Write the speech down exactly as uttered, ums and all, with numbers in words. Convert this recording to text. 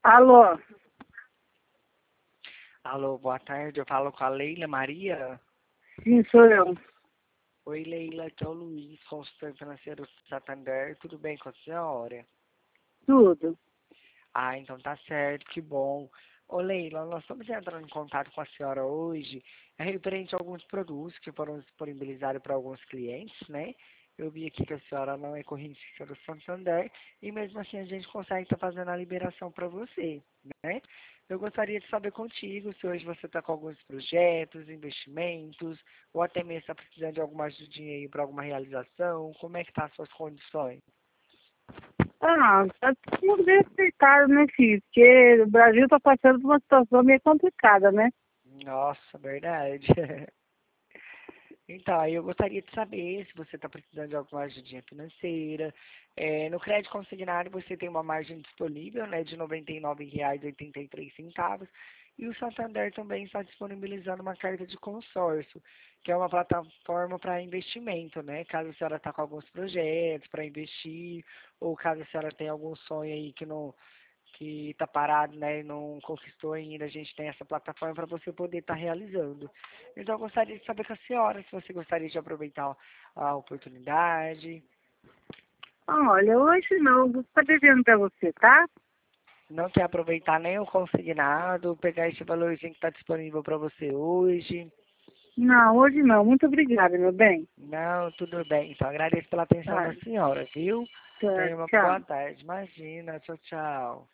Alô? Alô, boa tarde. Eu falo com a Leila Maria. Sim, sou eu. Oi, Leila. Aqui é o Luiz, consultor financeiro do Santander. Tudo bem com a senhora? Tudo. Ah, então tá certo. Que bom. Ô, Leila, nós estamos entrando em contato com a senhora hoje é referente a alguns produtos que foram disponibilizados para alguns clientes, né? Eu vi aqui que a senhora não é correntista do Santander e mesmo assim a gente consegue estar fazendo a liberação para você, né? Eu gostaria de saber contigo se hoje você está com alguns projetos, investimentos, ou até mesmo está precisando de alguma ajudinha aí para alguma realização. Como é que tá as suas condições? Ah, tá tudo bem explicado, né, filho? Porque o Brasil tá passando por uma situação meio complicada, né? Nossa, verdade. Então, aí eu gostaria de saber se você está precisando de alguma ajudinha financeira. É, no crédito consignado você tem uma margem disponível, né, de noventa e nove reais e oitenta e três centavos. E o Santander também está disponibilizando uma carta de consórcio, que é uma plataforma para investimento, né? Caso a senhora está com alguns projetos para investir, ou caso a senhora tenha algum sonho aí que não que está parado, né, e não conquistou ainda, a gente tem essa plataforma para você poder estar realizando. Então, eu gostaria de saber com a senhora se você gostaria de aproveitar a oportunidade. Ah, olha, hoje não, vou ficar devendo pra você, tá? Não quer aproveitar nem o consignado, pegar esse valorzinho que está disponível para você hoje. Não, hoje não. Muito obrigada, meu bem. Não, tudo bem. Então, agradeço pela atenção Tá, da senhora, viu? tá, Tenha uma boa tchau. tarde. Imagina, tchau, tchau.